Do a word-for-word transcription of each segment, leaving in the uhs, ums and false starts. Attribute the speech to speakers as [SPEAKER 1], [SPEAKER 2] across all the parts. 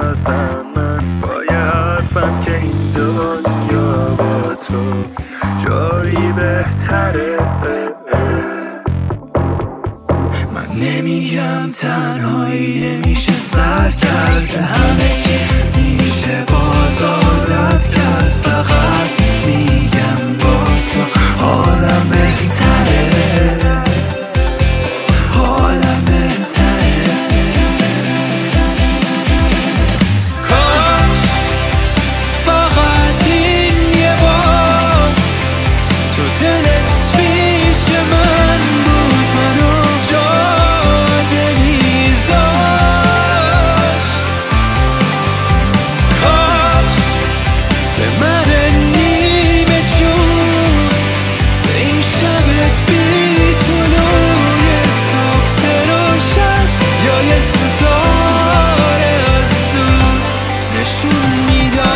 [SPEAKER 1] هستم من با یه حرفم که این دنیا با تو جایی بهتره. من نمیگم تنهایی نمیشه سر کرد، همه چی میشه باز عادت کرد، فقط میگم با تو حالم بهتره، حالم بهتره. کاش فقط این یه بار تو دلت پیش من بود، منو جا نمیذاشت. کاش به من نیمه جون به این شب بی طلوع صبح روشن یا یه ستاره از دور نشون میداد،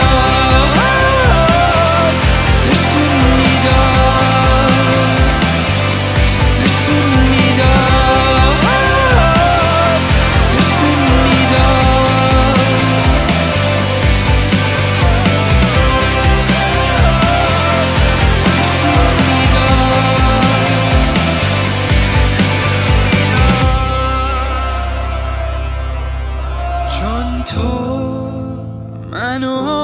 [SPEAKER 1] نشون میداد، نشون میداد، نشون میداد. نشون میداد چون تو منو